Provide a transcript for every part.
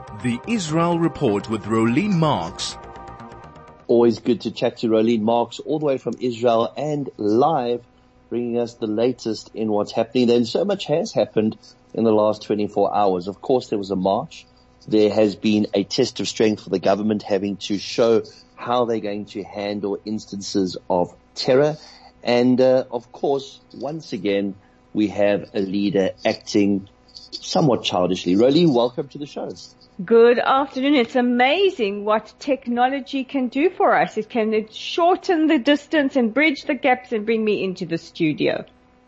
The Israel Report with Rolene Marks. Always good to chat to Rolene Marks all the way from Israel and live, bringing us the latest in what's happening. And so much has happened in the last 24 hours. Of course, there was a march. There has been a test of strength for the government, having to show how they're going to handle instances of terror. And, of course, once again, we have a leader acting somewhat childishly. Rolene, welcome to the show. Good afternoon. It's amazing what technology can do for us. It can shorten the distance and bridge the gaps and bring me into the studio.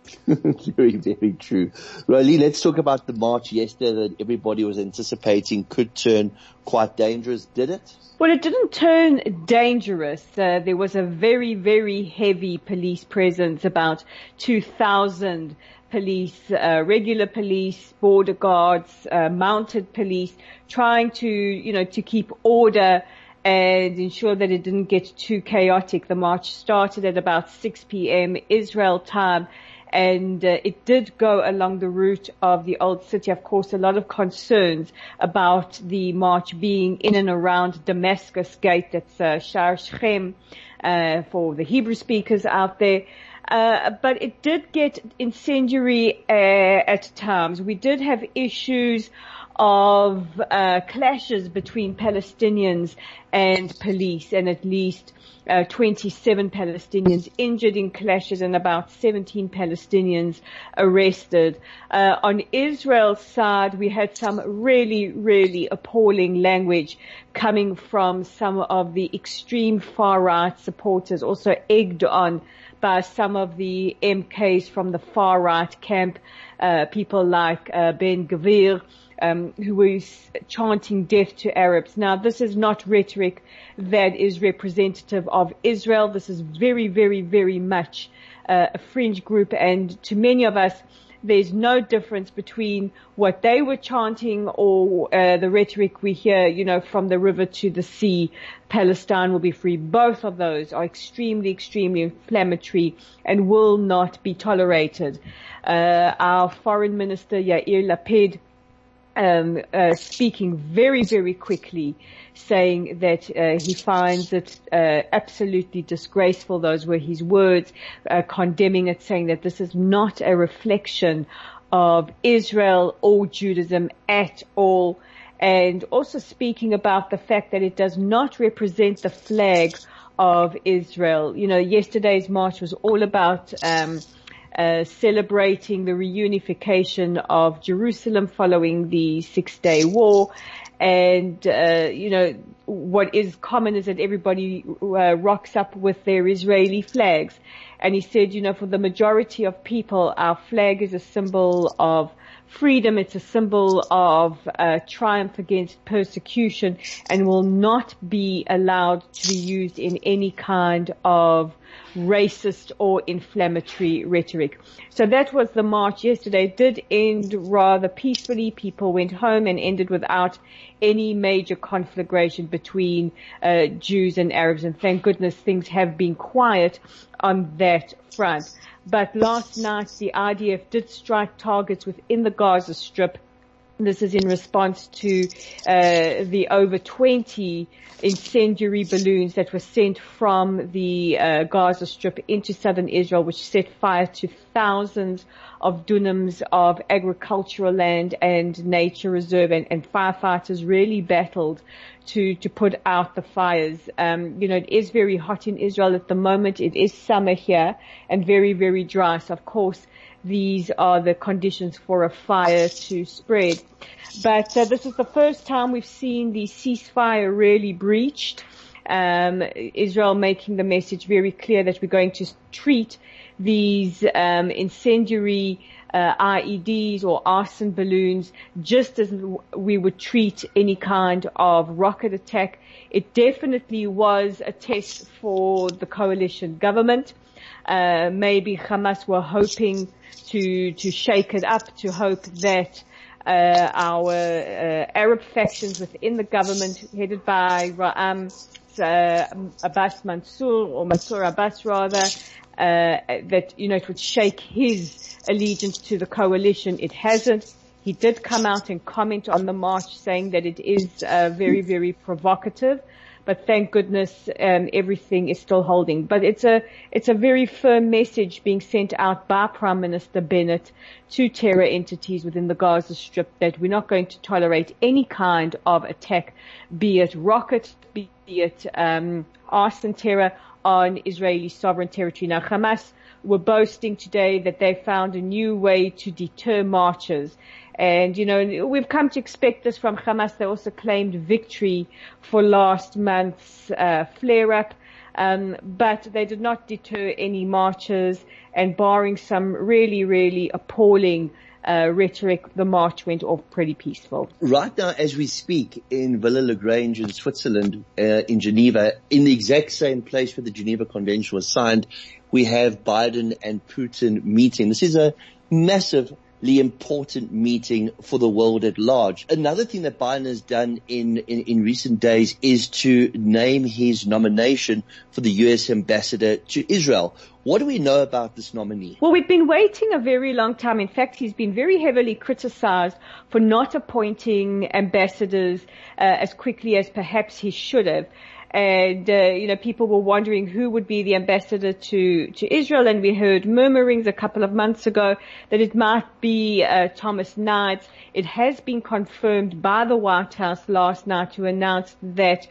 Very, very true. Rolene, let's talk about the march yesterday that everybody was anticipating could turn quite dangerous. Did it? Well, it didn't turn dangerous. There was a very, very heavy police presence, about 2,000 police, regular police, border guards, mounted police, trying to, to keep order and ensure that it didn't get too chaotic. The march started at about 6 p.m. Israel time, and it did go along the route of the old city. Of course, a lot of concerns about the march being in and around Damascus Gate. That's Shar Shechem for the Hebrew speakers out there. But it did get incendiary at times. We did have issues of clashes between Palestinians and police, and at least 27 Palestinians injured in clashes and about 17 Palestinians arrested. On Israel's side, we had some really, really appalling language coming from some of the extreme far-right supporters, also egged on by some of the MKs from the far-right camp, people like Ben Gvir, who was chanting death to Arabs. Now, this is not rhetoric that is representative of Israel. This is very, very, very much a fringe group, and to many of us, there's no difference between what they were chanting or the rhetoric we hear, from the river to the sea. Palestine will be free. Both of those are extremely, extremely inflammatory and will not be tolerated. Our foreign minister, Yair Lapid, speaking very, very quickly, saying that he finds it absolutely disgraceful. Those were his words, condemning it, saying that this is not a reflection of Israel or Judaism at all, and also speaking about the fact that it does not represent the flag of Israel. Yesterday's march was all about celebrating the reunification of Jerusalem following the Six-Day War. And, what is common is that everybody rocks up with their Israeli flags. And he said, for the majority of people, our flag is a symbol of freedom. It's a symbol of triumph against persecution and will not be allowed to be used in any kind of racist or inflammatory rhetoric. So that was the march yesterday. It did end rather peacefully. People went home and ended without any major conflagration between Jews and Arabs. And thank goodness things have been quiet on that front. But last night, the IDF did strike targets within the Gaza Strip. This is in response to the over 20 incendiary balloons that were sent from the Gaza Strip into southern Israel, which set fire to thousands of dunams of agricultural land and nature reserve, and firefighters really battled to put out the fires. It is very hot in Israel at the moment. It is summer here and very, very dry. So of course, these are the conditions for a fire to spread. But this is the first time we've seen the ceasefire really breached. Israel making the message very clear that we're going to treat these incendiary IEDs or arson balloons just as we would treat any kind of rocket attack. It definitely was a test for the coalition government. Maybe Hamas were hoping to shake it up, to hope that our Arab factions within the government, headed by Abbas Mansour, or Mansour Abbas rather, that it would shake his allegiance to the coalition. It hasn't. He did come out and comment on the march, saying that it is very, very provocative. But thank goodness everything is still holding. But it's a very firm message being sent out by Prime Minister Bennett to terror entities within the Gaza Strip that we're not going to tolerate any kind of attack, be it rockets, be it arson terror on Israeli sovereign territory. Now, Hamas were boasting today that they found a new way to deter marches. And, we've come to expect this from Hamas. They also claimed victory for last month's flare-up. But they did not deter any marches, and barring some really, really appalling rhetoric, the march went off pretty peaceful. Right now, as we speak, in Villa-le-Grange in Switzerland, in Geneva, in the exact same place where the Geneva Convention was signed, we have Biden and Putin meeting. This is a massively important meeting for the world at large. Another thing that Biden has done in recent days is to name his nomination for the U.S. ambassador to Israel. What do we know about this nominee? Well, we've been waiting a very long time. In fact, he's been very heavily criticized for not appointing ambassadors as quickly as perhaps he should have. And, people were wondering who would be the ambassador to Israel. And we heard murmurings a couple of months ago that it might be Thomas Knight. It has been confirmed by the White House last night, who announced that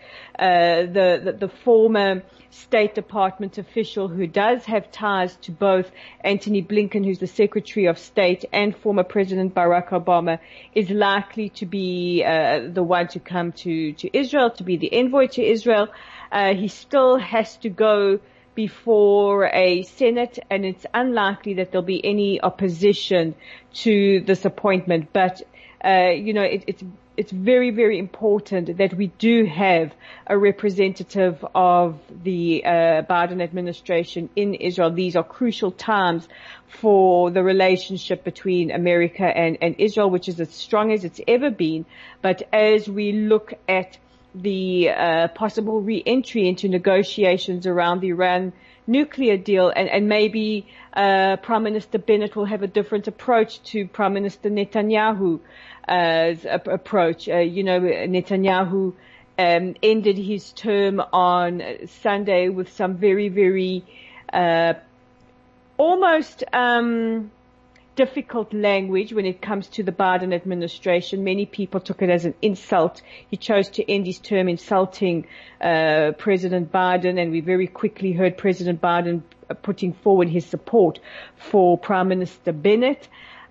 the former State Department official, who does have ties to both Antony Blinken, who's the Secretary of State, and former President Barack Obama, is likely to be the one to come to Israel, to be the envoy to Israel. He still has to go before a Senate, and it's unlikely that there'll be any opposition to this appointment. But it's very, very important that we do have a representative of the Biden administration in Israel. These are crucial times for the relationship between America and Israel, which is as strong as it's ever been. But as we look at the possible re-entry into negotiations around the Iran nuclear deal, and maybe Prime Minister Bennett will have a different approach to Prime Minister Netanyahu's approach. Netanyahu ended his term on Sunday with some very, very almost difficult language when it comes to the Biden administration. Many people took it as an insult. He chose to end his term insulting President Biden, and we very quickly heard President Biden putting forward his support for Prime Minister Bennett.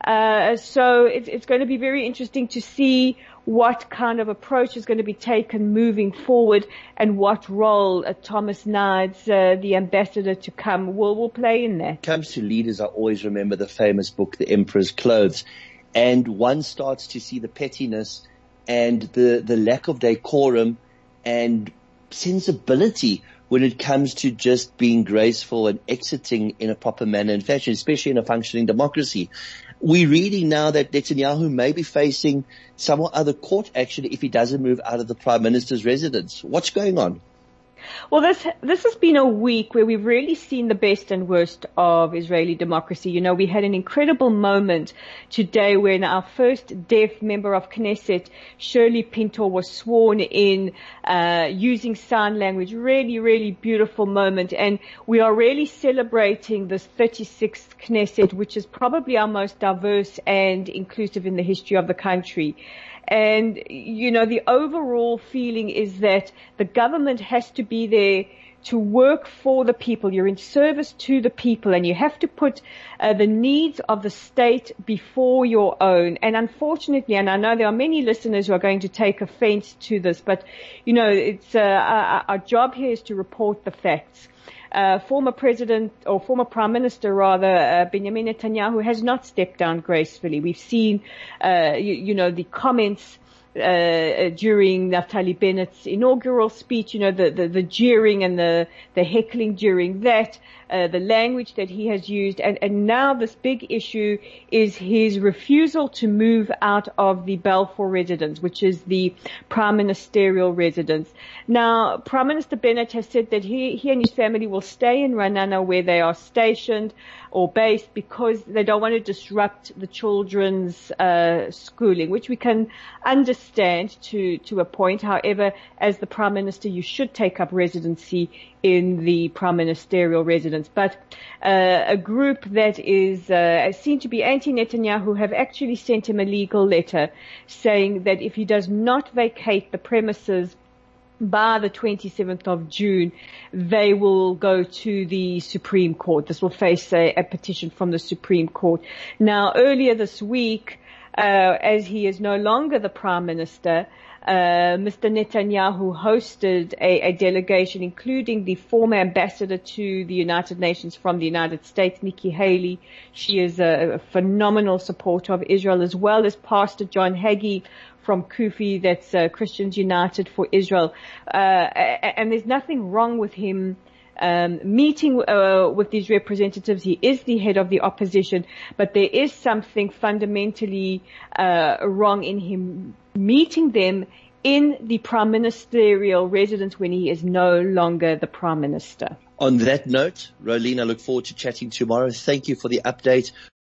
So it's going to be very interesting to see what kind of approach is going to be taken moving forward, and what role Thomas Knight, the ambassador to come, will play in that. When it comes to leaders, I always remember the famous book, The Emperor's Clothes. And one starts to see the pettiness and the lack of decorum and sensibility when it comes to just being graceful and exiting in a proper manner and fashion, especially in a functioning democracy. We're reading now that Netanyahu may be facing some other court action if he doesn't move out of the Prime Minister's residence. What's going on? Well, this has been a week where we've really seen the best and worst of Israeli democracy. We had an incredible moment today when our first deaf member of Knesset, Shirley Pinto, was sworn in using sign language. Really, really beautiful moment. And we are really celebrating this 36th Knesset, which is probably our most diverse and inclusive in the history of the country. And, the overall feeling is that the government has to be there to work for the people. You're in service to the people, and you have to put the needs of the state before your own. And unfortunately, and I know there are many listeners who are going to take offense to this, but, it's our job here is to report the facts. Former Prime Minister Benjamin Netanyahu has not stepped down gracefully. We've seen, the comments during Naftali Bennett's inaugural speech, the jeering and the heckling during that, the language that he has used, and now this big issue is his refusal to move out of the Balfour residence, which is the prime ministerial residence. Now, Prime Minister Bennett has said that he and his family will stay in Ra'anana where they are stationed. or base because they don't want to disrupt the children's schooling, which we can understand to a point. However, as the Prime Minister, you should take up residency in the prime ministerial residence. But a group that is seen to be anti-Netanyahu have actually sent him a legal letter saying that if he does not vacate the premises by the 27th of June, they will go to the Supreme Court. This will face a petition from the Supreme Court. Now, earlier this week, as he is no longer the Prime Minister, Mr. Netanyahu hosted a delegation, including the former ambassador to the United Nations from the United States, Nikki Haley. She is a phenomenal supporter of Israel, as well as Pastor John Hagee from Kufi, that's Christians United for Israel. And there's nothing wrong with him meeting with these representatives. He is the head of the opposition, but there is something fundamentally wrong in him meeting them in the prime ministerial residence when he is no longer the prime minister. On that note, Rolene, I look forward to chatting tomorrow. Thank you for the update.